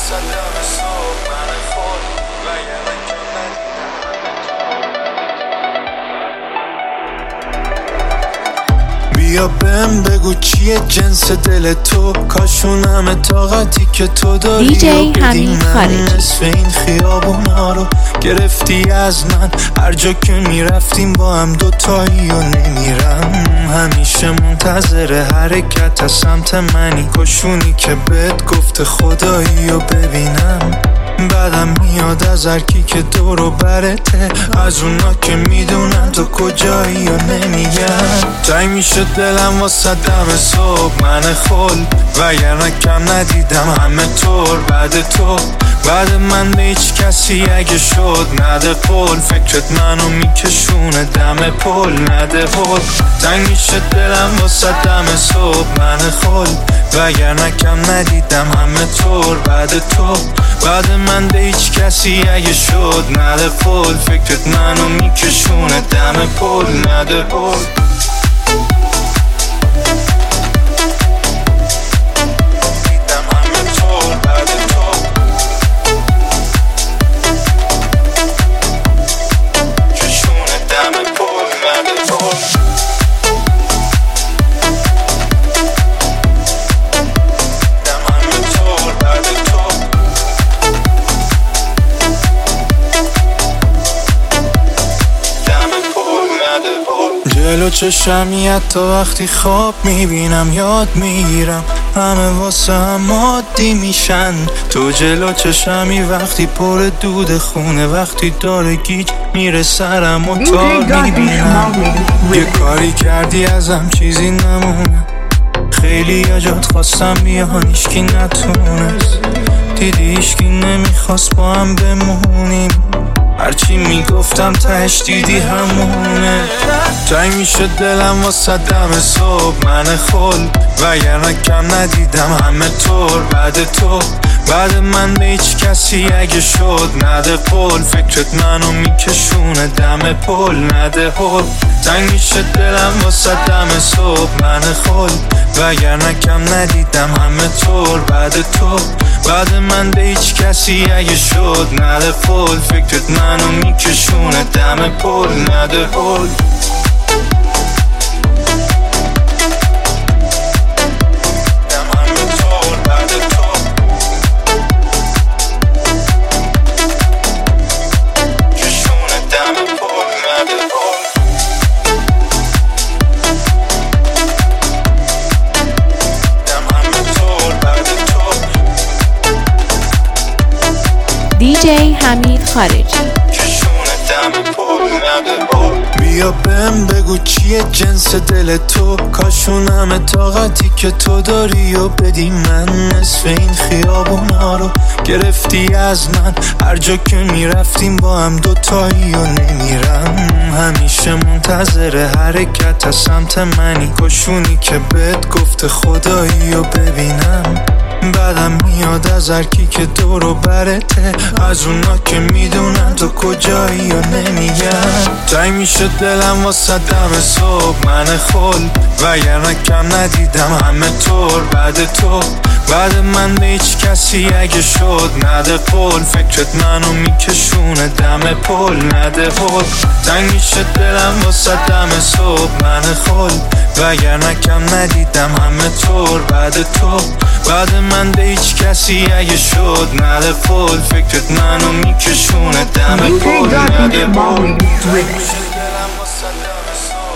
بیا بهم بگو چیه جنس دل تو، کاشونم طاقتی که تو داری. دیجی حمید خارجی. نصف این خیابونا رو گرفتی از من، هر جا که میرفتیم با هم دوتایی و نمیرم. همیشه منتظر حرکت از سمت منی، کاشونی که بهت گفته خدایی و ببینم. بعدم میاد از هرکی که دورو برته، از اونا که میدونن تو کجایی و نمیگن. تنگ میشه دلم واسه دم صبح من خل، وگرنه کم ندیدم همه طور بعد تو. بعد من به هیچ کسی اگه شد نده قول، فکرت منو میکشونه دم پل نده هل. تنگ میشه دلم واسه دم صبح من خل، وگرنه کم ندیدم همه طور بعد تو. بعد من به هیچ کسی اگه شد نده قول، فکرت منو میکشونه دم پل نده هل. جلو چشمی حتی وقتی خواب میبینم یاد میگیرم، همه واسه هم عادی میشن. تو جلو چشمی وقتی پر دود خونه، وقتی داره گیج میره سرم و تار میبینم. یه کاری کردی ازم چیزی نمونه، خیلی یا جات خواستم بیان ایشکی نتونست. دیدی ایشکی نمیخواست با هم بمونیم، هرچی میگفتم تهش دیدی همونه. تنگ میشه دلم واسه دم صبح من خل، وگرنه کم ندیدم همه طور بعد تو. بعد من به هیچ کسی اگه شد نده قول، فکرت منو میکشونه دم پل نده هل. تنگ میشه دلم واسه دم صبح من خل، وگرنه کم ندیدم همه طور بعد تو. بعد من به هیچ کسی اگه شد نده قول، فکرت منو میکشونه دم پل نده هل. دیجی حمید خارجی. بیا بهم بگو چیه جنس دل تو، کاشونم طاقتی که تو داری و بدی من. نصف این خیابونا رو گرفتی از من، هر جا که میرفتیم با هم دوتایی و نمیرم. همیشه منتظر حرکت از سمت منی، کاشونی که بهت گفته خدایی و ببینم. بعدم میاد از هرکی که دورو برته، از اونا که میدونن تو کجایی و نمیگن. تنگ میشه دلم واسه دم صبح من خل، وگرنه کم ندیدم همه طور بعد تو. بعد من به هیچ کسی اگه شد نده قول، فکرت منو میکشونه دم پل نده هل. تنگ میشه دلم واسه دم صبح من خل، وگرنه کم ندیدم همه طور بعد تو. بعد من به هیچ کسی اگه شد نده قول، فکرت منو میکشونه دم پل نده هل.